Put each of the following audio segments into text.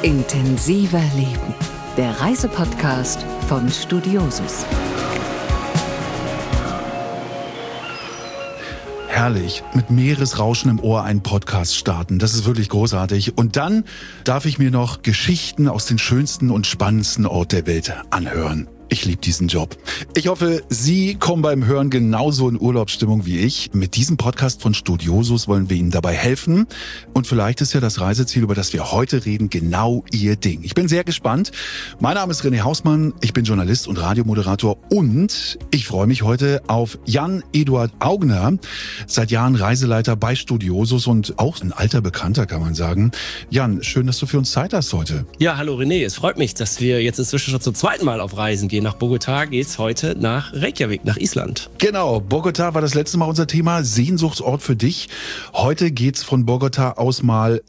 Intensiver Leben, der Reisepodcast von Studiosus. Herrlich, mit Meeresrauschen im Ohr einen Podcast starten. Das ist wirklich großartig. Und dann darf ich mir noch Geschichten aus den schönsten und spannendsten Ort der Welt anhören. Ich liebe diesen Job. Ich hoffe, Sie kommen beim Hören genauso in Urlaubsstimmung wie ich. Mit diesem Podcast von Studiosus wollen wir Ihnen dabei helfen. Und vielleicht ist ja das Reiseziel, über das wir heute reden, genau Ihr Ding. Ich bin sehr gespannt. Mein Name ist René Hausmann. Ich bin Journalist und Radiomoderator. Und ich freue mich heute auf Jan-Eduard Augner. Seit Jahren Reiseleiter bei Studiosus und auch ein alter Bekannter, kann man sagen. Jan, schön, dass du für uns Zeit hast heute. Ja, hallo René. Es freut mich, dass wir jetzt inzwischen schon zum zweiten Mal auf Reisen gehen. Nach Bogotá geht's heute nach Reykjavik, nach Island. Genau, Bogotá war das letzte Mal unser Thema, Sehnsuchtsort für dich. Heute geht's von Bogotá aus mal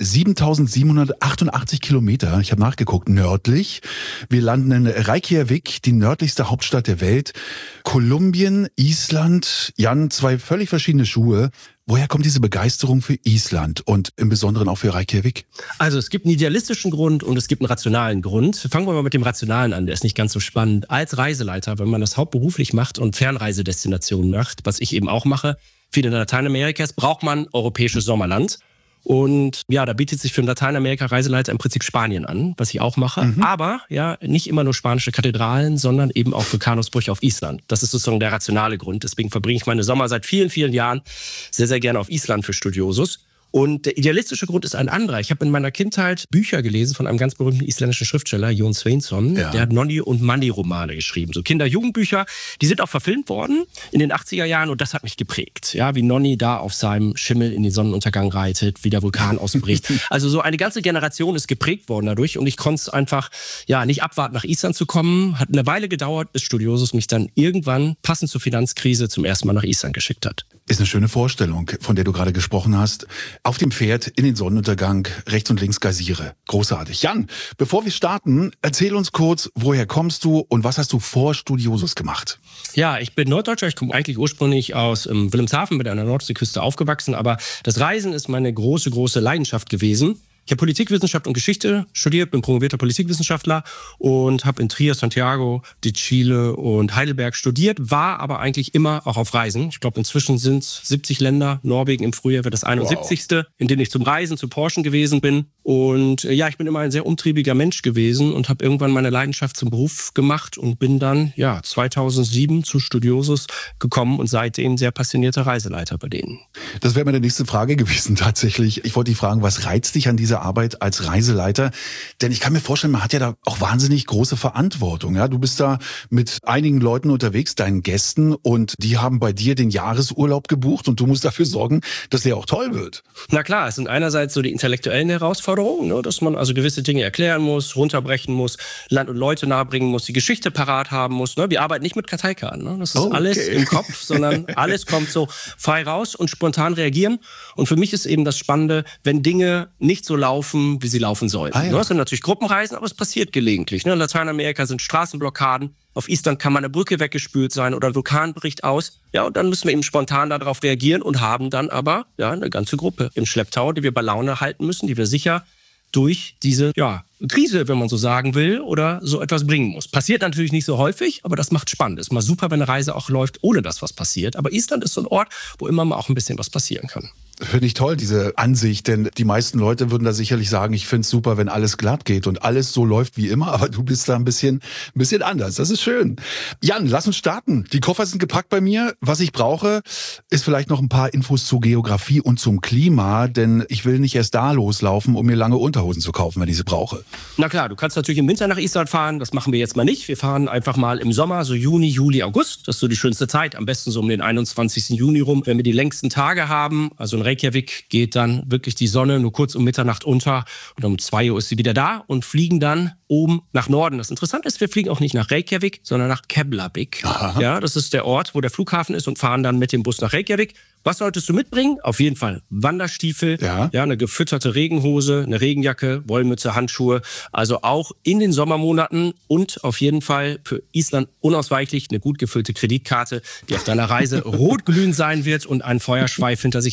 7.788 Kilometer, ich habe nachgeguckt, nördlich. Wir landen in Reykjavik, die nördlichste Hauptstadt der Welt. Kolumbien, Island, Jan, zwei völlig verschiedene Schuhe. Woher kommt diese Begeisterung für Island und im Besonderen auch für Reykjavik? Also es gibt einen idealistischen Grund und es gibt einen rationalen Grund. Fangen wir mal mit dem Rationalen an, der ist nicht ganz so spannend. Als Reiseleiter, wenn man das hauptberuflich macht und Fernreisedestinationen macht, was ich eben auch mache, viel in Lateinamerikas, braucht man europäisches Sommerland. Und ja, da bietet sich für einen Lateinamerika-Reiseleiter im Prinzip Spanien an, was ich auch mache. Aber ja, nicht immer nur spanische Kathedralen, sondern eben auch Vulkanausbrüche auf Island. Das ist sozusagen der rationale Grund. Deswegen verbringe ich meine Sommer seit vielen, vielen Jahren sehr, sehr gerne auf Island für Studiosus. Und der idealistische Grund ist ein anderer. Ich habe in meiner Kindheit Bücher gelesen von einem ganz berühmten isländischen Schriftsteller, Jón Sveinsson. Ja. Der hat Nonni und Manni-Romane geschrieben. So Kinder-Jugendbücher. Die sind auch verfilmt worden in den 80er Jahren und das hat mich geprägt. Ja, wie Nonni da auf seinem Schimmel in den Sonnenuntergang reitet, wie der Vulkan ausbricht. Also so eine ganze Generation ist geprägt worden dadurch und ich konnte es einfach nicht abwarten, nach Island zu kommen. Hat eine Weile gedauert, bis Studiosus mich dann irgendwann, passend zur Finanzkrise, zum ersten Mal nach Island geschickt hat. Ist eine schöne Vorstellung, von der du gerade gesprochen hast. Auf dem Pferd in den Sonnenuntergang, rechts und links Geysire. Großartig. Jan, bevor wir starten, erzähl uns kurz, woher kommst du und was hast du vor Studiosus gemacht? Ja, ich bin Norddeutscher. Ich komme eigentlich ursprünglich aus Wilhelmshaven, bin an der Nordseeküste aufgewachsen. Aber das Reisen ist meine große, große Leidenschaft gewesen. Ich habe Politikwissenschaft und Geschichte studiert, bin promovierter Politikwissenschaftler und habe in Trier, Santiago de Chile und Heidelberg studiert, war aber eigentlich immer auch auf Reisen. Ich glaube, inzwischen sind es 70 Länder. Norwegen im Frühjahr wird das 71. Wow. In denen ich zum Reisen, zu Porschen gewesen bin. Und ja, ich bin immer ein sehr umtriebiger Mensch gewesen und habe irgendwann meine Leidenschaft zum Beruf gemacht und bin dann 2007 zu Studiosus gekommen und seitdem sehr passionierter Reiseleiter bei denen. Das wäre meine nächste Frage gewesen tatsächlich. Ich wollte dich fragen, was reizt dich an dieser Arbeit als Reiseleiter? Denn ich kann mir vorstellen, man hat ja da auch wahnsinnig große Verantwortung. Ja? Du bist da mit einigen Leuten unterwegs, deinen Gästen, und die haben bei dir den Jahresurlaub gebucht und du musst dafür sorgen, dass der auch toll wird. Na klar, es sind einerseits so die intellektuellen Herausforderungen, dass man also gewisse Dinge erklären muss, runterbrechen muss, Land und Leute nahebringen muss, die Geschichte parat haben muss. Wir arbeiten nicht mit Karteikarten. Das ist alles im Kopf, sondern alles kommt so frei raus und spontan reagieren. Und für mich ist eben das Spannende, wenn Dinge nicht so laufen, wie sie laufen sollen. Es sind natürlich Gruppenreisen, aber es passiert gelegentlich. In Lateinamerika sind Straßenblockaden. Auf Island kann mal eine Brücke weggespült sein oder ein Vulkan bricht aus. Ja, und dann müssen wir eben spontan darauf reagieren und haben dann aber eine ganze Gruppe im Schlepptau, die wir bei Laune halten müssen, die wir sicher durch diese Krise, wenn man so sagen will, oder so etwas bringen muss. Passiert natürlich nicht so häufig, aber das macht spannend. Ist mal super, wenn eine Reise auch läuft, ohne dass was passiert. Aber Island ist so ein Ort, wo immer mal auch ein bisschen was passieren kann. Finde ich toll, diese Ansicht, denn die meisten Leute würden da sicherlich sagen, ich finde es super, wenn alles glatt geht und alles so läuft wie immer, aber du bist da ein bisschen anders. Das ist schön. Jan, lass uns starten. Die Koffer sind gepackt bei mir. Was ich brauche, ist vielleicht noch ein paar Infos zur Geografie und zum Klima, denn ich will nicht erst da loslaufen, um mir lange Unterhosen zu kaufen, wenn ich sie brauche. Na klar, du kannst natürlich im Winter nach Island fahren, das machen wir jetzt mal nicht. Wir fahren einfach mal im Sommer, so Juni, Juli, August. Das ist so die schönste Zeit, am besten so um den 21. Juni rum, wenn wir die längsten Tage haben. Also in Reykjavik geht dann wirklich die Sonne nur kurz um Mitternacht unter und um 2 Uhr ist sie wieder da und fliegen dann oben nach Norden. Das Interessante ist, wir fliegen auch nicht nach Reykjavik, sondern nach Keflavik. Ja, das ist der Ort, wo der Flughafen ist und fahren dann mit dem Bus nach Reykjavik. Was solltest du mitbringen? Auf jeden Fall Wanderstiefel, eine gefütterte Regenhose, eine Regenjacke, Wollmütze, Handschuhe. Also auch in den Sommermonaten und auf jeden Fall für Island unausweichlich eine gut gefüllte Kreditkarte, die auf deiner Reise rotglühend sein wird und einen Feuerschweif hinter sich herziehen wird.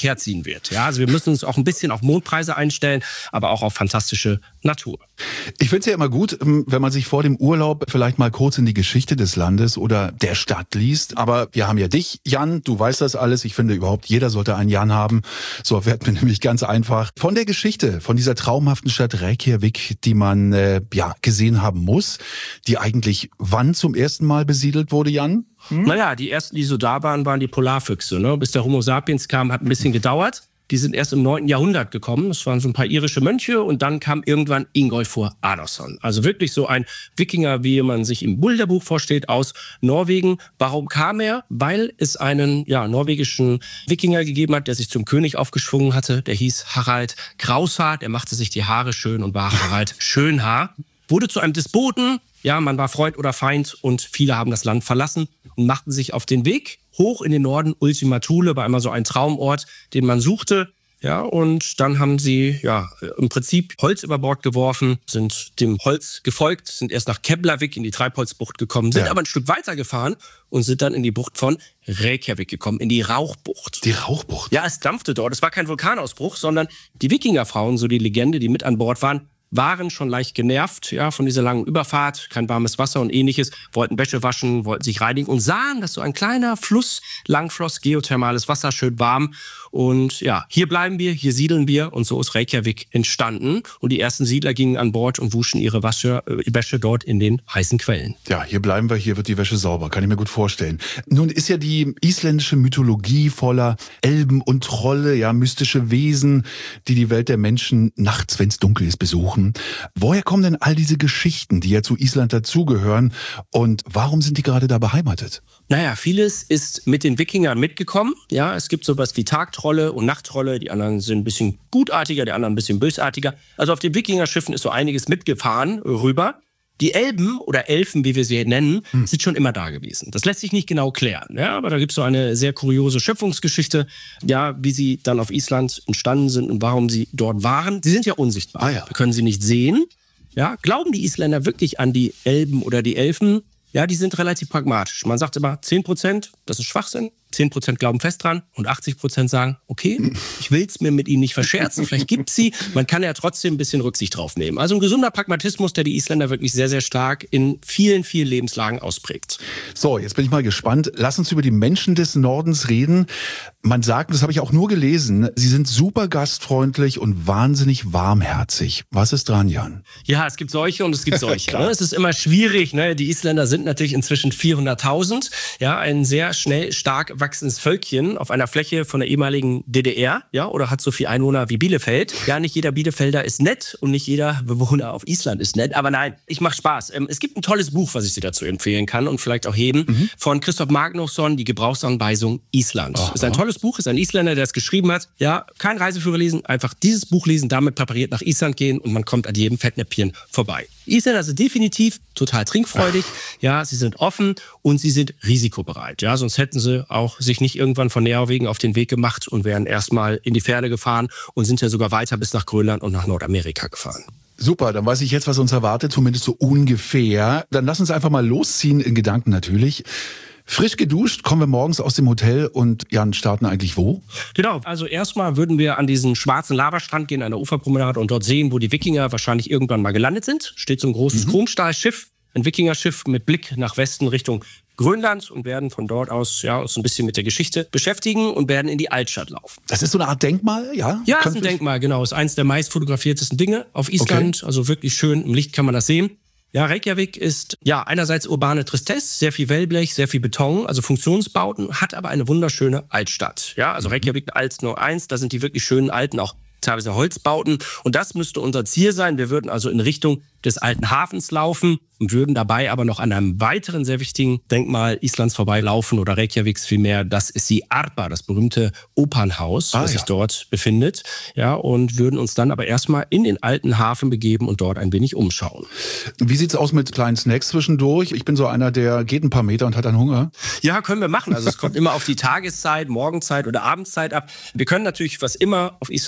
lohnen wird. Ja, also wir müssen uns auch ein bisschen auf Mondpreise einstellen, aber auch auf fantastische Natur. Ich finde es ja immer gut, wenn man sich vor dem Urlaub vielleicht mal kurz in die Geschichte des Landes oder der Stadt liest. Aber wir haben ja dich, Jan, du weißt das alles. Ich finde überhaupt, jeder sollte einen Jan haben. So erfährt man nämlich ganz einfach von der Geschichte, von dieser traumhaften Stadt Reykjavik, die man gesehen haben muss, die eigentlich wann zum ersten Mal besiedelt wurde, Jan? Naja, die ersten, die so da waren die Polarfüchse. Ne? Bis der Homo sapiens kam, hat ein bisschen gedauert. Die sind erst im 9. Jahrhundert gekommen. Das waren so ein paar irische Mönche. Und dann kam irgendwann Ingolfur Arnarson. Also wirklich so ein Wikinger, wie man sich im Bilderbuch vorstellt, aus Norwegen. Warum kam er? Weil es einen norwegischen Wikinger gegeben hat, der sich zum König aufgeschwungen hatte. Der hieß Harald Kraushaar. Der machte sich die Haare schön und war Harald Schönhaar. Wurde zu einem Despoten. Ja, man war Freund oder Feind und viele haben das Land verlassen und machten sich auf den Weg hoch in den Norden. Ultima Thule war immer so ein Traumort, den man suchte. Ja, und dann haben sie im Prinzip Holz über Bord geworfen, sind dem Holz gefolgt, sind erst nach Keflavik in die Treibholzbucht gekommen, sind aber ein Stück weiter gefahren und sind dann in die Bucht von Reykjavik gekommen, in die Rauchbucht. Die Rauchbucht? Ja, es dampfte dort. Es war kein Vulkanausbruch, sondern die Wikingerfrauen, so die Legende, die mit an Bord waren schon leicht genervt von dieser langen Überfahrt, kein warmes Wasser und ähnliches, wollten Wäsche waschen, wollten sich reinigen und sahen, dass so ein kleiner Fluss lang floss, geothermales Wasser, schön warm. Und ja, hier bleiben wir, hier siedeln wir und so ist Reykjavik entstanden. Und die ersten Siedler gingen an Bord und wuschen ihre Wäsche dort in den heißen Quellen. Ja, hier bleiben wir, hier wird die Wäsche sauber, kann ich mir gut vorstellen. Nun ist ja die isländische Mythologie voller Elben und Trolle, mystische Wesen, die die Welt der Menschen nachts, wenn es dunkel ist, besuchen. Woher kommen denn all diese Geschichten, die ja zu Island dazugehören und warum sind die gerade da beheimatet? Naja, vieles ist mit den Wikingern mitgekommen. Ja, es gibt sowas wie Tagtrolle und Nachttrolle. Die anderen sind ein bisschen gutartiger, die anderen ein bisschen bösartiger. Also auf den Wikingerschiffen ist so einiges mitgefahren rüber. Die Elben oder Elfen, wie wir sie nennen, sind schon immer da gewesen. Das lässt sich nicht genau klären. Ja, aber da gibt es so eine sehr kuriose Schöpfungsgeschichte, wie sie dann auf Island entstanden sind und warum sie dort waren. Sie sind ja unsichtbar. Wir können sie nicht sehen. Ja, glauben die Isländer wirklich an die Elben oder die Elfen? Ja, die sind relativ pragmatisch. Man sagt immer 10%, das ist Schwachsinn. 10% glauben fest dran und 80% sagen, okay, ich will es mir mit ihnen nicht verscherzen, vielleicht gibt's sie. Man kann ja trotzdem ein bisschen Rücksicht drauf nehmen. Also ein gesunder Pragmatismus, der die Isländer wirklich sehr, sehr stark in vielen, vielen Lebenslagen ausprägt. So, jetzt bin ich mal gespannt. Lass uns über die Menschen des Nordens reden. Man sagt, das habe ich auch nur gelesen, sie sind super gastfreundlich und wahnsinnig warmherzig. Was ist dran, Jan? Ja, es gibt solche und es gibt solche. Es ist immer schwierig. Die Isländer sind natürlich inzwischen 400.000. Ja, ein sehr schnell, stark wachsendes Völkchen auf einer Fläche von der ehemaligen DDR, oder hat so viele Einwohner wie Bielefeld. Ja, nicht jeder Bielefelder ist nett und nicht jeder Bewohner auf Island ist nett. Aber nein, ich mache Spaß. Es gibt ein tolles Buch, was ich dir dazu empfehlen kann und vielleicht auch heben, von Christoph Magnusson, die Gebrauchsanweisung Island. Ist ein tolles Buch, ist ein Isländer, der es geschrieben hat. Ja, kein Reiseführer lesen, einfach dieses Buch lesen, damit präpariert nach Island gehen und man kommt an jedem Fettnäpfchen vorbei. Isländer sind definitiv total trinkfreudig, sie sind offen und sie sind risikobereit. Ja, sonst hätten sie auch sich nicht irgendwann von Norwegen auf den Weg gemacht und wären erstmal in die Ferne gefahren und sind ja sogar weiter bis nach Grönland und nach Nordamerika gefahren. Super, dann weiß ich jetzt, was uns erwartet, zumindest so ungefähr. Dann lass uns einfach mal losziehen, in Gedanken natürlich. Frisch geduscht, kommen wir morgens aus dem Hotel und Jan, starten eigentlich wo? Genau, also erstmal würden wir an diesen schwarzen Lavastrand gehen, an der Uferpromenade und dort sehen, wo die Wikinger wahrscheinlich irgendwann mal gelandet sind. Steht so ein großes Chromstahlschiff, ein Wikingerschiff mit Blick nach Westen Richtung Grönland und werden von dort aus uns ein bisschen mit der Geschichte beschäftigen und werden in die Altstadt laufen. Das ist so eine Art Denkmal, ja? Ja, ist ein Denkmal, genau. Ist eins der meist fotografiertesten Dinge auf Island. Okay. Also wirklich schön, im Licht kann man das sehen. Ja, Reykjavik ist einerseits urbane Tristesse, sehr viel Wellblech, sehr viel Beton, also Funktionsbauten, hat aber eine wunderschöne Altstadt. Ja, also Reykjavik als nur eins, da sind die wirklich schönen alten, auch teilweise Holzbauten. Und das müsste unser Ziel sein. Wir würden also in Richtung des alten Hafens laufen und würden dabei aber noch an einem weiteren sehr wichtigen Denkmal Islands vorbeilaufen oder Reykjaviks vielmehr. Das ist die Arpa, das berühmte Opernhaus, das sich dort befindet. Ja, und würden uns dann aber erstmal in den alten Hafen begeben und dort ein wenig umschauen. Wie sieht's aus mit kleinen Snacks zwischendurch? Ich bin so einer, der geht ein paar Meter und hat dann Hunger. Ja, können wir machen. Also es kommt immer auf die Tageszeit, Morgenzeit oder Abendzeit ab. Wir können natürlich, was immer auf Island sehr, sehr gut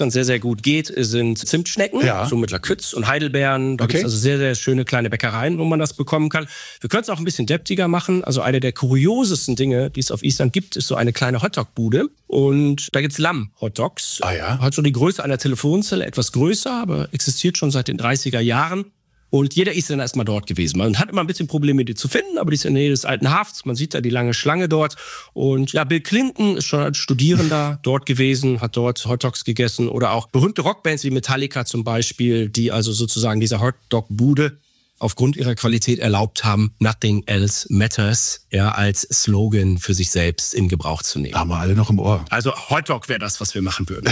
gut geht, sind Zimtschnecken, so mit Lakritz und Heidelbeeren. Da gibt es also sehr, sehr schöne kleine Bäckereien, wo man das bekommen kann. Wir können es auch ein bisschen deftiger machen. Also eine der kuriosesten Dinge, die es auf Island gibt, ist so eine kleine Hotdog-Bude. Und da gibt's Lamm-Hotdogs. Hat so die Größe einer Telefonzelle, etwas größer, aber existiert schon seit den 30er Jahren. Und jeder Isländer ist mal dort gewesen. Man hat immer ein bisschen Probleme, die zu finden, aber die ist in der Nähe des alten Hafens. Man sieht da die lange Schlange dort. Und ja, Bill Clinton ist schon als Studierender dort gewesen, hat dort Hotdogs gegessen. Oder auch berühmte Rockbands wie Metallica zum Beispiel, die also sozusagen dieser Hotdog-Bude aufgrund ihrer Qualität erlaubt haben, Nothing else matters, als Slogan für sich selbst in Gebrauch zu nehmen. Haben wir alle noch im Ohr. Also Hotdog wäre das, was wir machen würden.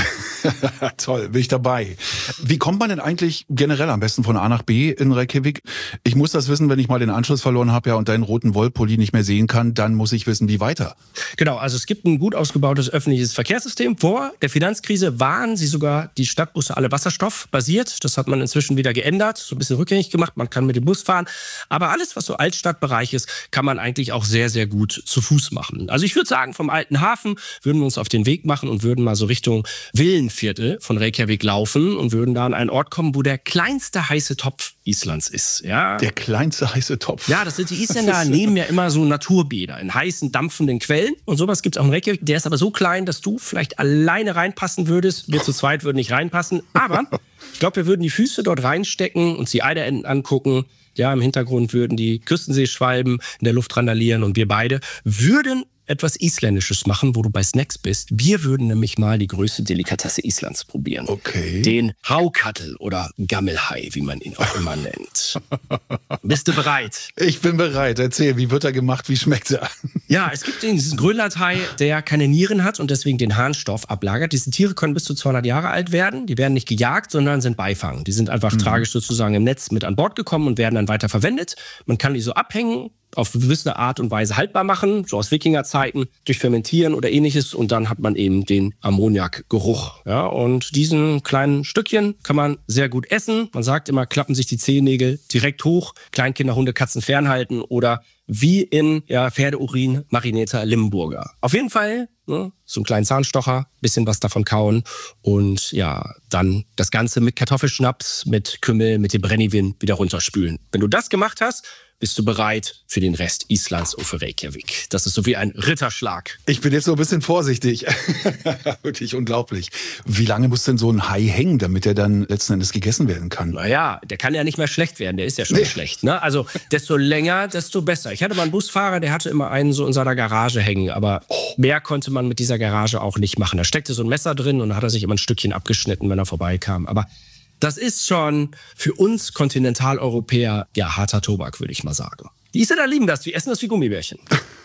Toll, bin ich dabei. Wie kommt man denn eigentlich generell am besten von A nach B in Reykjavik? Ich muss das wissen, wenn ich mal den Anschluss verloren habe und deinen roten Wollpulli nicht mehr sehen kann, dann muss ich wissen, wie weiter. Genau, also es gibt ein gut ausgebautes öffentliches Verkehrssystem. Vor der Finanzkrise waren sie sogar die Stadtbusse alle wasserstoffbasiert. Das hat man inzwischen wieder geändert, so ein bisschen rückgängig gemacht. Man kann mit dem Bus fahren. Aber alles, was so Altstadtbereich ist, kann man eigentlich auch sehr, sehr gut zu Fuß machen. Also ich würde sagen, vom alten Hafen würden wir uns auf den Weg machen und würden mal so Richtung Villenviertel von Reykjavik laufen und würden da an einen Ort kommen, wo der kleinste heiße Topf Islands ist. Ja. Der kleinste heiße Topf? Ja, das sind die Isländer, nehmen ja immer so Naturbäder in heißen, dampfenden Quellen. Und sowas gibt es auch in Reykjavik. Der ist aber so klein, dass du vielleicht alleine reinpassen würdest. Wir zu zweit würden nicht reinpassen. Aber ich glaube, wir würden die Füße dort reinstecken und die Eiderenten angucken. Ja, im Hintergrund würden die Küstenseeschwalben in der Luft randalieren und wir beide würden etwas Isländisches machen, wo du bei Snacks bist. Wir würden nämlich mal die größte Delikatesse Islands probieren. Okay. Den Hákarl oder Gammelhai, wie man ihn auch immer nennt. Bist du bereit? Ich bin bereit. Erzähl, wie wird er gemacht? Wie schmeckt er? Ja, es gibt diesen Grönlandhai, der keine Nieren hat und deswegen den Harnstoff ablagert. Diese Tiere können bis zu 200 Jahre alt werden. Die werden nicht gejagt, sondern sind Beifang. Die sind einfach tragisch sozusagen im Netz mit an Bord gekommen und werden dann weiter verwendet. Man kann die so abhängen, auf gewisse Art und Weise haltbar machen, so aus Wikingerzeiten, durch Fermentieren oder ähnliches. Und dann hat man eben den Ammoniakgeruch. Ja, und diesen kleinen Stückchen kann man sehr gut essen. Man sagt immer, klappen sich die Zehennägel direkt hoch, Kleinkinder, Hunde, Katzen fernhalten oder wie in Pferdeurin marinierter Limburger. Auf jeden Fall so einen kleinen Zahnstocher, bisschen was davon kauen und dann das Ganze mit Kartoffelschnaps, mit Kümmel, mit dem Brennivin wieder runterspülen. Wenn du das gemacht hast, bist du bereit für den Rest Islands und für Reykjavik. Das ist so wie ein Ritterschlag. Ich bin jetzt so ein bisschen vorsichtig. Wirklich unglaublich. Wie lange muss denn so ein Hai hängen, damit er dann letzten Endes gegessen werden kann? Naja, der kann ja nicht mehr schlecht werden. Der ist ja schon schlecht. Ne? Also desto länger, desto besser. Ich hatte mal einen Busfahrer, der hatte immer einen so in seiner Garage hängen. Aber mehr konnte man mit dieser Garage auch nicht machen. Da steckte so ein Messer drin und dann hat er sich immer ein Stückchen abgeschnitten, wenn er vorbeikam. Aber das ist schon für uns Kontinentaleuropäer harter Tobak, würde ich mal sagen. Die Isländer lieben das, die essen das wie Gummibärchen.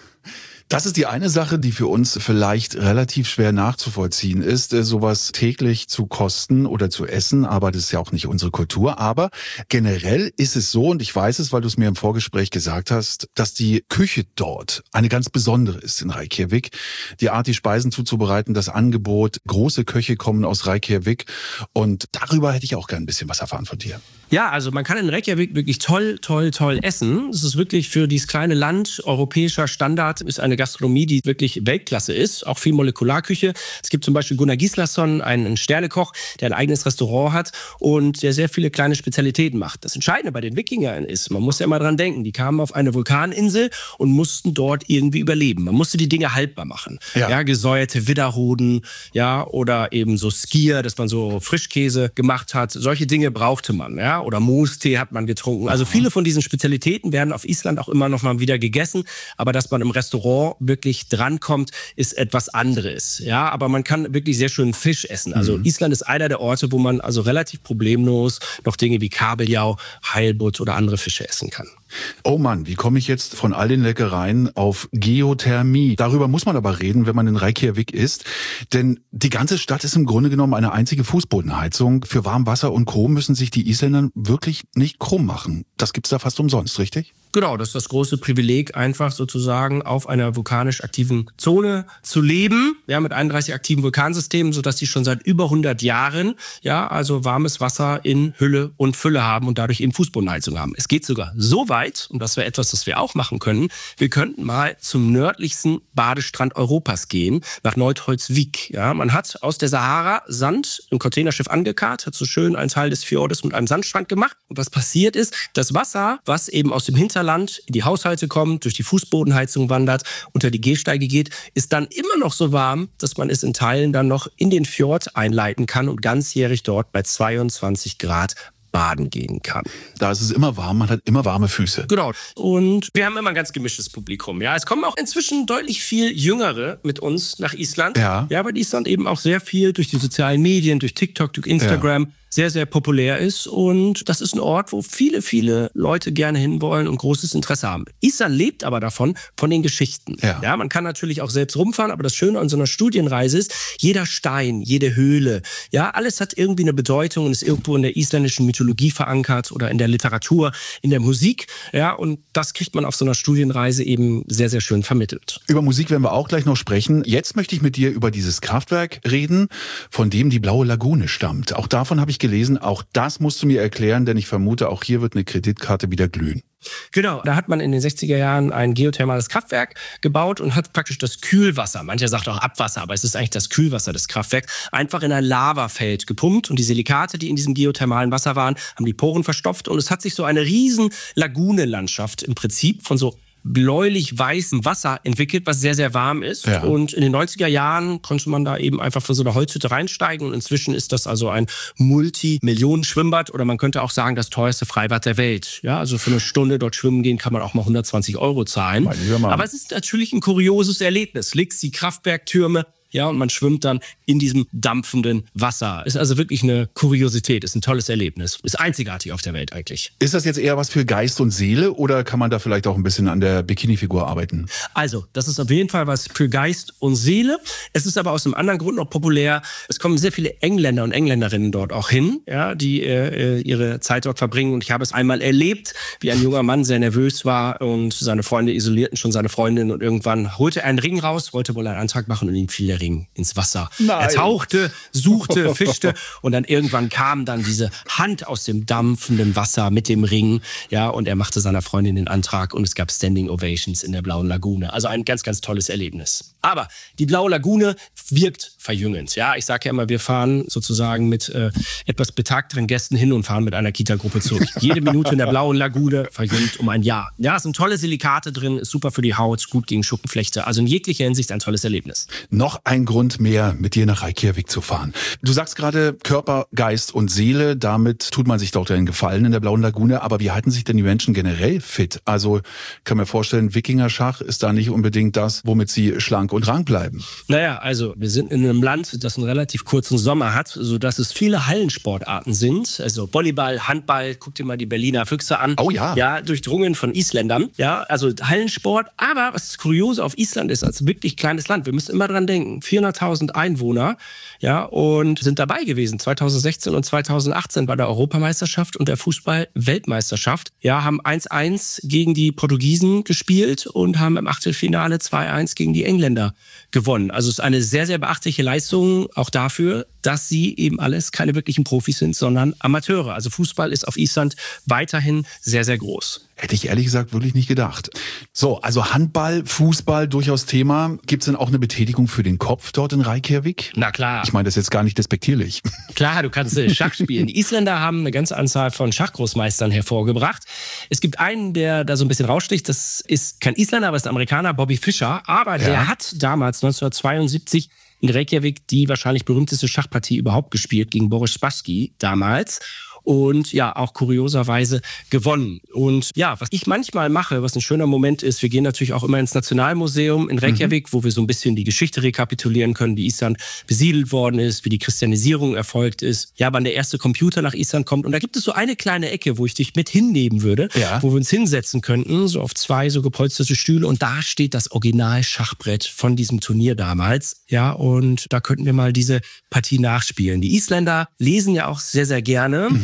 Das ist die eine Sache, die für uns vielleicht relativ schwer nachzuvollziehen ist, sowas täglich zu kosten oder zu essen, aber das ist ja auch nicht unsere Kultur. Aber generell ist es so, und ich weiß es, weil du es mir im Vorgespräch gesagt hast, dass die Küche dort eine ganz besondere ist in Reykjavik. Die Art, die Speisen zuzubereiten, das Angebot, große Köche kommen aus Reykjavik und darüber hätte ich auch gern ein bisschen was erfahren von dir. Ja, also man kann in Reykjavik wirklich toll essen. Es ist wirklich für dieses kleine Land europäischer Standard, ist eine Gastronomie, die wirklich Weltklasse ist, auch viel Molekularküche. Es gibt zum Beispiel Gunnar Gislason, einen Sternekoch, der ein eigenes Restaurant hat und der sehr viele kleine Spezialitäten macht. Das Entscheidende bei den Wikingern ist, man muss ja immer dran denken, die kamen auf eine Vulkaninsel und mussten dort irgendwie überleben. Man musste die Dinge haltbar machen. Ja, gesäuerte Widderhoden, oder eben so Skier, dass man so Frischkäse gemacht hat. Solche Dinge brauchte man, oder Moostee hat man getrunken. Also viele von diesen Spezialitäten werden auf Island auch immer noch mal wieder gegessen, aber dass man im Restaurant wirklich drankommt, ist etwas anderes. Ja, aber man kann wirklich sehr schön Fisch essen. Also Island ist einer der Orte, wo man also relativ problemlos noch Dinge wie Kabeljau, Heilbutt oder andere Fische essen kann. Oh Mann, wie komme ich jetzt von all den Leckereien auf Geothermie? Darüber muss man aber reden, wenn man in Reykjavik ist. Denn die ganze Stadt ist im Grunde genommen eine einzige Fußbodenheizung. Für Warmwasser und Co. müssen sich die Isländer wirklich nicht krumm machen. Das gibt's da fast umsonst, richtig? Genau, das ist das große Privileg, einfach sozusagen auf einer vulkanisch aktiven Zone zu leben, ja, mit 31 aktiven Vulkansystemen, sodass die schon seit über 100 Jahren, ja, also warmes Wasser in Hülle und Fülle haben und dadurch eben Fußbodenheizung haben. Es geht sogar so weit, und das wäre etwas, das wir auch machen können, wir könnten mal zum nördlichsten Badestrand Europas gehen, nach Neutholzwiek, ja. Man hat aus der Sahara Sand im Containerschiff angekarrt, hat so schön einen Teil des Fjordes mit einem Sandstrand gemacht. Und was passiert ist, das Wasser, was eben aus dem Hinterland in die Haushalte kommt, durch die Fußbodenheizung wandert, unter die Gehsteige geht, ist dann immer noch so warm, dass man es in Teilen dann noch in den Fjord einleiten kann und ganzjährig dort bei 22 Grad baden gehen kann. Da ist es immer warm, man hat immer warme Füße. Genau. Und wir haben immer ein ganz gemischtes Publikum. Ja, es kommen auch inzwischen deutlich viel Jüngere mit uns nach Island. Ja. Ja, weil Island eben auch sehr viel durch die sozialen Medien, durch TikTok, durch Instagram sehr, sehr populär ist. Und das ist ein Ort, wo viele, viele Leute gerne hinwollen und großes Interesse haben. Island lebt aber davon, von den Geschichten. Ja, man kann natürlich auch selbst rumfahren, aber das Schöne an so einer Studienreise ist, jeder Stein, jede Höhle, ja, alles hat irgendwie eine Bedeutung und ist irgendwo in der isländischen Mythologie verankert oder in der Literatur, in der Musik. Ja, und das kriegt man auf so einer Studienreise eben sehr, sehr schön vermittelt. Über Musik werden wir auch gleich noch sprechen. Jetzt möchte ich mit dir über dieses Kraftwerk reden, von dem die Blaue Lagune stammt. Auch davon habe ich gelesen, auch das musst du mir erklären, denn ich vermute, auch hier wird eine Kreditkarte wieder glühen. Genau, da hat man in den 60er Jahren ein geothermales Kraftwerk gebaut und hat praktisch das Kühlwasser, mancher sagt auch Abwasser, aber es ist eigentlich das Kühlwasser des Kraftwerks, einfach in ein Lavafeld gepumpt und die Silikate, die in diesem geothermalen Wasser waren, haben die Poren verstopft und es hat sich so eine riesen Lagunenlandschaft im Prinzip von so bläulich-weißem Wasser entwickelt, was sehr, sehr warm ist. Ja. Und in den 90er Jahren konnte man da eben einfach von so einer Holzhütte reinsteigen und inzwischen ist das also ein Multi-Millionen-Schwimmbad oder man könnte auch sagen, das teuerste Freibad der Welt. Ja, also für eine Stunde dort schwimmen gehen kann man auch mal 120 € zahlen. Aber es ist natürlich ein kurioses Erlebnis. Links die Kraftwerktürme, ja, und man schwimmt dann in diesem dampfenden Wasser. Ist also wirklich eine Kuriosität, ist ein tolles Erlebnis. Ist einzigartig auf der Welt eigentlich. Ist das jetzt eher was für Geist und Seele oder kann man da vielleicht auch ein bisschen an der Bikini-Figur arbeiten? Also, das ist auf jeden Fall was für Geist und Seele. Es ist aber aus einem anderen Grund noch populär. Es kommen sehr viele Engländer und Engländerinnen dort auch hin, ja, die ihre Zeit dort verbringen. Und ich habe es einmal erlebt, wie ein junger Mann sehr nervös war und seine Freunde isolierten schon seine Freundin und irgendwann holte er einen Ring raus, wollte wohl einen Antrag machen und ihm fiel der Ring ins Wasser. Nein. Er tauchte, suchte, fischte und dann irgendwann kam dann diese Hand aus dem dampfenden Wasser mit dem Ring, ja, und er machte seiner Freundin den Antrag und es gab Standing Ovations in der Blauen Lagune. Also ein ganz, ganz tolles Erlebnis. Aber die Blaue Lagune wirkt verjüngend. Ja, ich sage ja immer, wir fahren sozusagen mit etwas betagteren Gästen hin und fahren mit einer Kita-Gruppe zurück. Jede Minute in der Blauen Lagune verjüngt um ein Jahr. Ja, es sind tolle Silikate drin, ist super für die Haut, gut gegen Schuppenflechte. Also in jeglicher Hinsicht ein tolles Erlebnis. Noch ein Grund mehr, mit dir nach Reykjavik zu fahren. Du sagst gerade Körper, Geist und Seele, damit tut man sich doch einen Gefallen in der Blauen Lagune. Aber wie halten sich denn die Menschen generell fit? Also kann mir vorstellen, Wikingerschach ist da nicht unbedingt das, womit sie schlank und rank bleiben. Naja, also wir sind in einem Land, das einen relativ kurzen Sommer hat, sodass es viele Hallensportarten sind. Also Volleyball, Handball, guck dir mal die Berliner Füchse an. Oh ja. Ja, durchdrungen von Isländern. Ja, also Hallensport. Aber was das Kuriose auf Island ist, als wirklich kleines Land, wir müssen immer dran denken, 400.000 Einwohner, ja, und sind dabei gewesen 2016 und 2018 bei der Europameisterschaft und der Fußball-Weltmeisterschaft. Ja, haben 1-1 gegen die Portugiesen gespielt und haben im Achtelfinale 2-1 gegen die Engländer gewonnen. Also es ist eine sehr, sehr beachtliche Leistung auch dafür, dass sie eben alles keine wirklichen Profis sind, sondern Amateure. Also Fußball ist auf Island weiterhin sehr, sehr groß. Hätte ich ehrlich gesagt wirklich nicht gedacht. So, also Handball, Fußball, durchaus Thema. Gibt es denn auch eine Betätigung für den Kopf dort in Reykjavik? Na klar. Ich meine das jetzt gar nicht despektierlich. Klar, du kannst Schach spielen. Die Isländer haben eine ganze Anzahl von Schachgroßmeistern hervorgebracht. Es gibt einen, der da so ein bisschen raussticht. Das ist kein Isländer, aber ist ein Amerikaner, Bobby Fischer. Aber der hat damals 1972 in Reykjavik die wahrscheinlich berühmteste Schachpartie überhaupt gespielt gegen Boris Spassky damals. Und ja, auch kurioserweise gewonnen. Und ja, was ich manchmal mache, was ein schöner Moment ist, wir gehen natürlich auch immer ins Nationalmuseum in Reykjavik, wo wir so ein bisschen die Geschichte rekapitulieren können, wie Island besiedelt worden ist, wie die Christianisierung erfolgt ist, ja, wann der erste Computer nach Island kommt. Und da gibt es so eine kleine Ecke, wo ich dich mit hinnehmen würde, wo wir uns hinsetzen könnten, so auf 2 so gepolsterte Stühle. Und da steht das Original-Schachbrett von diesem Turnier damals. Ja, und da könnten wir mal diese Partie nachspielen. Die Isländer lesen ja auch sehr, sehr gerne.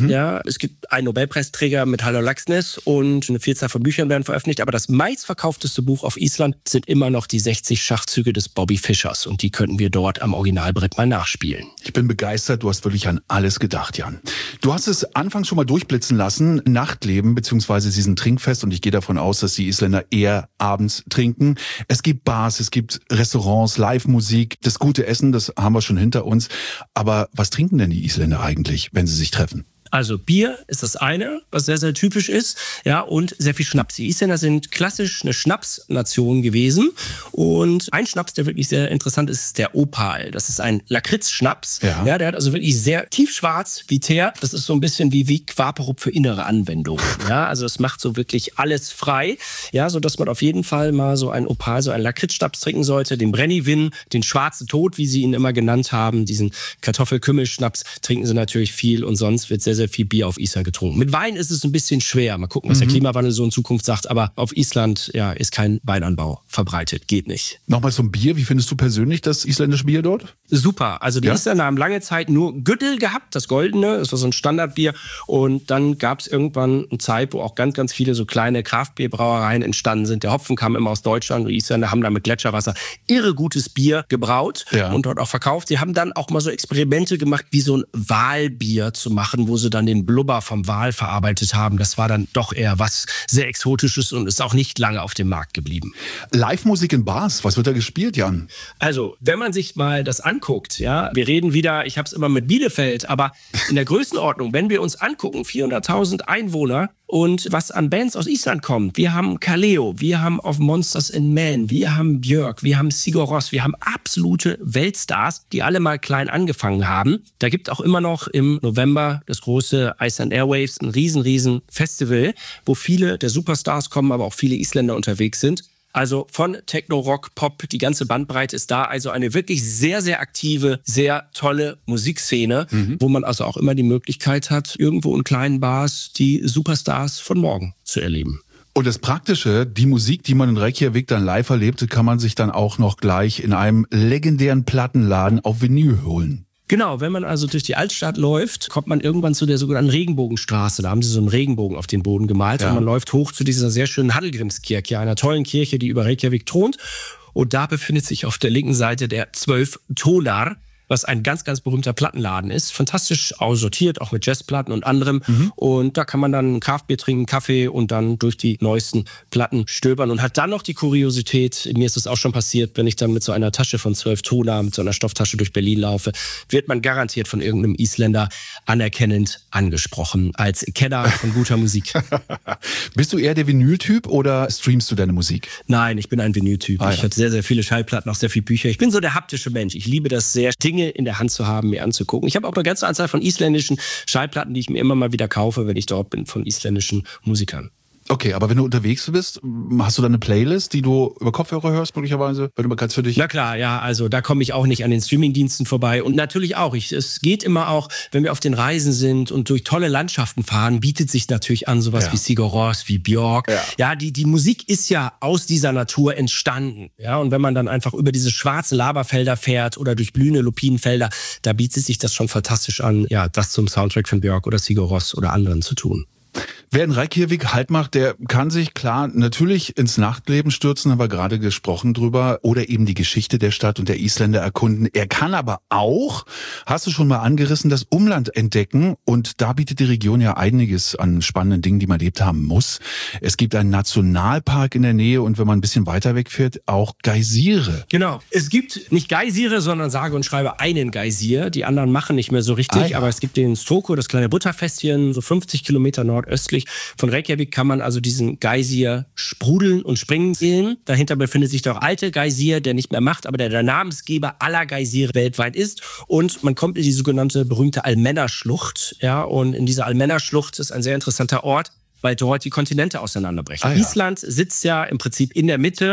Ja, es gibt einen Nobelpreisträger mit Halldór Laxness und eine Vielzahl von Büchern werden veröffentlicht. Aber das meistverkaufteste Buch auf Island sind immer noch die 60 Schachzüge des Bobby Fischers. Und die könnten wir dort am Originalbrett mal nachspielen. Ich bin begeistert, du hast wirklich an alles gedacht, Jan. Du hast es anfangs schon mal durchblitzen lassen, Nachtleben bzw. diesen Trinkfest. Und ich gehe davon aus, dass die Isländer eher abends trinken. Es gibt Bars, es gibt Restaurants, Live-Musik, das gute Essen, das haben wir schon hinter uns. Aber was trinken denn die Isländer eigentlich, wenn sie sich treffen? Also Bier ist das eine, was sehr, sehr typisch ist, ja, und sehr viel Schnaps. Die Isländer sind klassisch eine Schnapsnation gewesen und ein Schnaps, der wirklich sehr interessant ist, ist der Opal. Das ist ein Lakritz-Schnaps. Ja, der hat also wirklich sehr tiefschwarz wie Teer. Das ist so ein bisschen wie Quaperup für innere Anwendungen. Ja, also es macht so wirklich alles frei, ja, sodass man auf jeden Fall mal so ein Opal, so einen Lakritz-Schnaps trinken sollte. Den Brennivin, den schwarzen Tod, wie sie ihn immer genannt haben, diesen Kartoffel-Kümmel-Schnaps trinken sie natürlich viel und sonst wird sehr viel Bier auf Island getrunken. Mit Wein ist es ein bisschen schwer. Mal gucken, was der Klimawandel so in Zukunft sagt. Aber auf Island ist kein Weinanbau verbreitet. Geht nicht. Nochmal zum Bier. Wie findest du persönlich das isländische Bier dort? Super. Also die Isländer haben lange Zeit nur Güttel gehabt, das Goldene. Das war so ein Standardbier. Und dann gab es irgendwann eine Zeit, wo auch ganz viele so kleine Kraftbierbrauereien entstanden sind. Der Hopfen kam immer aus Deutschland. Die Isländer haben da mit Gletscherwasser irre gutes Bier gebraut und dort auch verkauft. Sie haben dann auch mal so Experimente gemacht, wie so ein Walbier zu machen, wo sie dann den Blubber vom Wal verarbeitet haben. Das war dann doch eher was sehr Exotisches und ist auch nicht lange auf dem Markt geblieben. Live-Musik in Bars, was wird da gespielt, Jan? Also, wenn man sich mal das anguckt, ja, wir reden wieder, ich habe es immer mit Bielefeld, aber in der Größenordnung, wenn wir uns angucken, 400.000 Einwohner und was an Bands aus Island kommt, wir haben Kaleo, wir haben auf Monsters in Man, wir haben Björk, wir haben Sigur Rós, wir haben absolute Weltstars, die alle mal klein angefangen haben. Da gibt auch immer noch im November das große Iceland Airwaves, ein riesen Festival, wo viele der Superstars kommen, aber auch viele Isländer unterwegs sind. Also von Techno, Rock, Pop, die ganze Bandbreite ist da. Also eine wirklich sehr, sehr aktive, sehr tolle Musikszene, wo man also auch immer die Möglichkeit hat, irgendwo in kleinen Bars die Superstars von morgen zu erleben. Und das Praktische, die Musik, die man in Reykjavik dann live erlebte, kann man sich dann auch noch gleich in einem legendären Plattenladen auf Vinyl holen. Genau, wenn man also durch die Altstadt läuft, kommt man irgendwann zu der sogenannten Regenbogenstraße. Da haben sie so einen Regenbogen auf den Boden gemalt und man läuft hoch zu dieser sehr schönen Hallgrímskirkja, einer tollen Kirche, die über Reykjavik thront. Und da befindet sich auf der linken Seite der 12 Tónar, was ein ganz berühmter Plattenladen ist. Fantastisch aussortiert, auch mit Jazzplatten und anderem. Und da kann man dann ein Kraftbier trinken, Kaffee und dann durch die neuesten Platten stöbern und hat dann noch die Kuriosität, mir ist das auch schon passiert, wenn ich dann mit so einer Tasche von 12 Tónar, mit so einer Stofftasche durch Berlin laufe, wird man garantiert von irgendeinem Isländer anerkennend angesprochen als Kenner von guter Musik. Bist du eher der Vinyl-Typ oder streamst du deine Musik? Nein, ich bin ein Vinyl-Typ. Ich habe sehr viele Schallplatten, auch sehr viele Bücher. Ich bin so der haptische Mensch. Ich liebe das sehr, Dinge in der Hand zu haben, mir anzugucken. Ich habe auch eine ganze Anzahl von isländischen Schallplatten, die ich mir immer mal wieder kaufe, wenn ich dort bin, von isländischen Musikern. Okay, aber wenn du unterwegs bist, hast du dann eine Playlist, die du über Kopfhörer hörst, möglicherweise? Wenn du mal ganz für dich. Na klar, ja, also da komme ich auch nicht an den Streamingdiensten vorbei. Und natürlich auch, es geht immer auch, wenn wir auf den Reisen sind und durch tolle Landschaften fahren, bietet sich natürlich an, sowas wie Sigur Rós, wie Björk. Ja, die Musik ist ja aus dieser Natur entstanden. Ja, und wenn man dann einfach über diese schwarzen Laberfelder fährt oder durch blühende Lupinenfelder, da bietet sich das schon fantastisch an, ja, das zum Soundtrack von Björk oder Sigur Rós oder anderen zu tun. Wer in Reykjavik Halt macht, der kann sich klar natürlich ins Nachtleben stürzen, haben wir gerade gesprochen drüber, oder eben die Geschichte der Stadt und der Isländer erkunden. Er kann aber auch, hast du schon mal angerissen, das Umland entdecken, und da bietet die Region ja einiges an spannenden Dingen, die man erlebt haben muss. Es gibt einen Nationalpark in der Nähe und wenn man ein bisschen weiter wegfährt, auch Geysire. Genau, es gibt nicht Geysire, sondern sage und schreibe einen Geysir. Die anderen machen nicht mehr so richtig, aber es gibt den Stroko, das kleine Butterfässchen, so 50 Kilometer nordöstlich von Reykjavik kann man also diesen Geysir sprudeln und springen sehen. Dahinter befindet sich der alte Geysir, der nicht mehr macht, aber der Namensgeber aller Geysire weltweit ist. Und man kommt in die sogenannte berühmte Almenna-Schlucht. Ja, und in dieser Almenna-Schlucht ist ein sehr interessanter Ort, weil dort die Kontinente auseinanderbrechen. Island sitzt ja im Prinzip in der Mitte.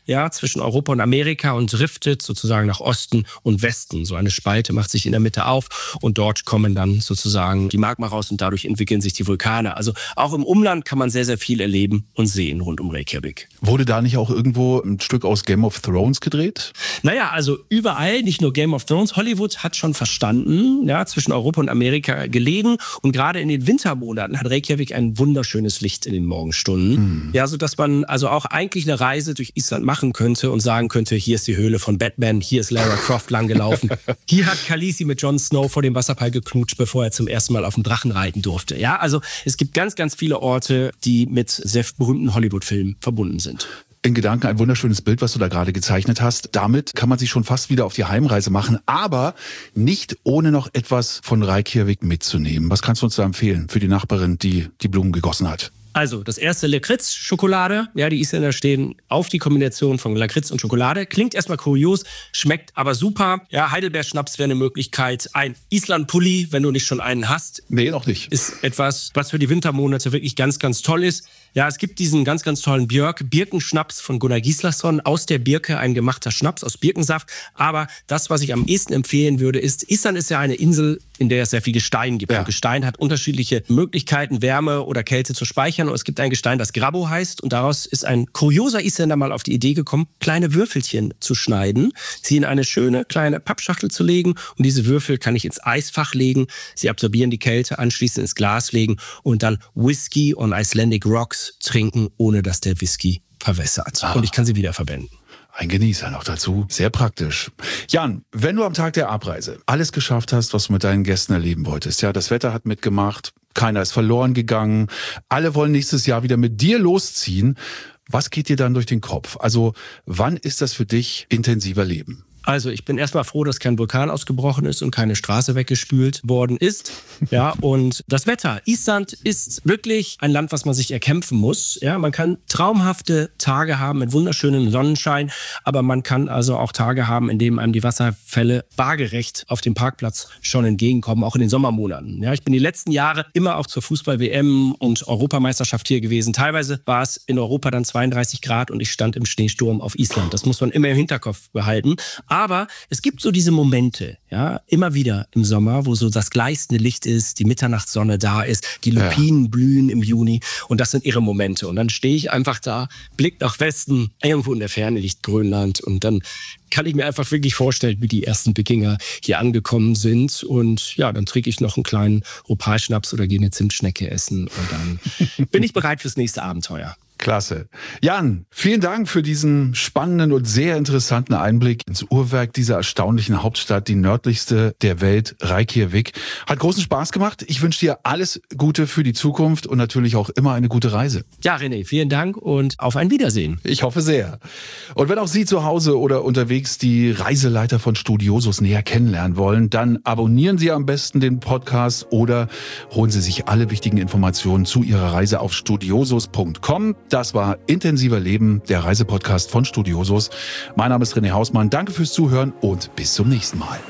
ja, zwischen Europa und Amerika und driftet sozusagen nach Osten und Westen. So eine Spalte macht sich in der Mitte auf und dort kommen dann sozusagen die Magma raus und dadurch entwickeln sich die Vulkane. Also auch im Umland kann man sehr, sehr viel erleben und sehen rund um Reykjavik. Wurde da nicht auch irgendwo ein Stück aus Game of Thrones gedreht? Naja, also überall, nicht nur Game of Thrones. Hollywood hat schon verstanden, ja, zwischen Europa und Amerika gelegen. Und gerade in den Wintermonaten hat Reykjavik ein wunderschönes Licht in den Morgenstunden. Ja, sodass man also auch eigentlich eine Reise durch Island machen könnte und sagen könnte, hier ist die Höhle von Batman, hier ist Lara Croft langgelaufen. Hier hat Khaleesi mit Jon Snow vor dem Wasserfall geknutscht, bevor er zum ersten Mal auf dem Drachen reiten durfte. Ja, also es gibt ganz, ganz viele Orte, die mit sehr berühmten Hollywood-Filmen verbunden sind. In Gedanken ein wunderschönes Bild, was du da gerade gezeichnet hast. Damit kann man sich schon fast wieder auf die Heimreise machen, aber nicht ohne noch etwas von Reykjavik mitzunehmen. Was kannst du uns da empfehlen für die Nachbarin, die die Blumen gegossen hat? Also, das erste Lakritz-Schokolade. Ja, die Isländer stehen auf die Kombination von Lakritz und Schokolade. Klingt erstmal kurios, schmeckt aber super. Ja, Heidelbeerschnaps wäre eine Möglichkeit. Ein Island-Pulli, wenn du nicht schon einen hast. Nee, noch nicht. Ist etwas, was für die Wintermonate wirklich ganz, ganz toll ist. Ja, es gibt diesen ganz, ganz tollen Birkenschnaps von Gunnar Gislason. Aus der Birke ein gemachter Schnaps aus Birkensaft. Aber das, was ich am ehesten empfehlen würde, ist, Island ist ja eine Insel, in der es sehr viel Gestein gibt. Ja. Und Gestein hat unterschiedliche Möglichkeiten, Wärme oder Kälte zu speichern. Und es gibt ein Gestein, das Grabo heißt. Und daraus ist ein kurioser Isländer mal auf die Idee gekommen, kleine Würfelchen zu schneiden, sie in eine schöne kleine Pappschachtel zu legen. Und diese Würfel kann ich ins Eisfach legen. Sie absorbieren die Kälte, anschließend ins Glas legen und dann Whisky und Icelandic Rocks trinken, ohne dass der Whisky verwässert. Und ich kann sie wiederverwenden. Ein Genießer noch dazu. Sehr praktisch. Jan, wenn du am Tag der Abreise alles geschafft hast, was du mit deinen Gästen erleben wolltest, ja, das Wetter hat mitgemacht, keiner ist verloren gegangen, alle wollen nächstes Jahr wieder mit dir losziehen, was geht dir dann durch den Kopf? Also, wann ist das für dich intensiver Leben? Also ich bin erstmal froh, dass kein Vulkan ausgebrochen ist und keine Straße weggespült worden ist. Ja, und das Wetter. Island ist wirklich ein Land, was man sich erkämpfen muss. Ja, man kann traumhafte Tage haben mit wunderschönem Sonnenschein, aber man kann also auch Tage haben, in denen einem die Wasserfälle waagerecht auf dem Parkplatz schon entgegenkommen, auch in den Sommermonaten. Ja, ich bin die letzten Jahre immer auch zur Fußball-WM und Europameisterschaft hier gewesen. Teilweise war es in Europa dann 32 Grad und ich stand im Schneesturm auf Island. Das muss man immer im Hinterkopf behalten. Aber es gibt so diese Momente, ja, immer wieder im Sommer, wo so das gleißende Licht ist, die Mitternachtssonne da ist, die Lupinen blühen im Juni und das sind ihre Momente. Und dann stehe ich einfach da, Blick nach Westen, irgendwo in der Ferne liegt Grönland und dann kann ich mir einfach wirklich vorstellen, wie die ersten Wikinger hier angekommen sind. Und ja, dann trinke ich noch einen kleinen Opalschnaps oder gehe eine Zimtschnecke essen und dann bin ich bereit fürs nächste Abenteuer. Klasse. Jan, vielen Dank für diesen spannenden und sehr interessanten Einblick ins Uhrwerk dieser erstaunlichen Hauptstadt, die nördlichste der Welt, Reykjavik. Hat großen Spaß gemacht. Ich wünsche dir alles Gute für die Zukunft und natürlich auch immer eine gute Reise. Ja, René, vielen Dank und auf ein Wiedersehen. Ich hoffe sehr. Und wenn auch Sie zu Hause oder unterwegs die Reiseleiter von Studiosus näher kennenlernen wollen, dann abonnieren Sie am besten den Podcast oder holen Sie sich alle wichtigen Informationen zu Ihrer Reise auf studiosus.com. Das war Intensiver Leben, der Reisepodcast von Studiosus. Mein Name ist René Hausmann. Danke fürs Zuhören und bis zum nächsten Mal.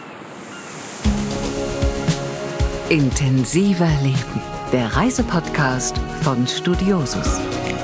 Intensiver Leben, der Reisepodcast von Studiosus.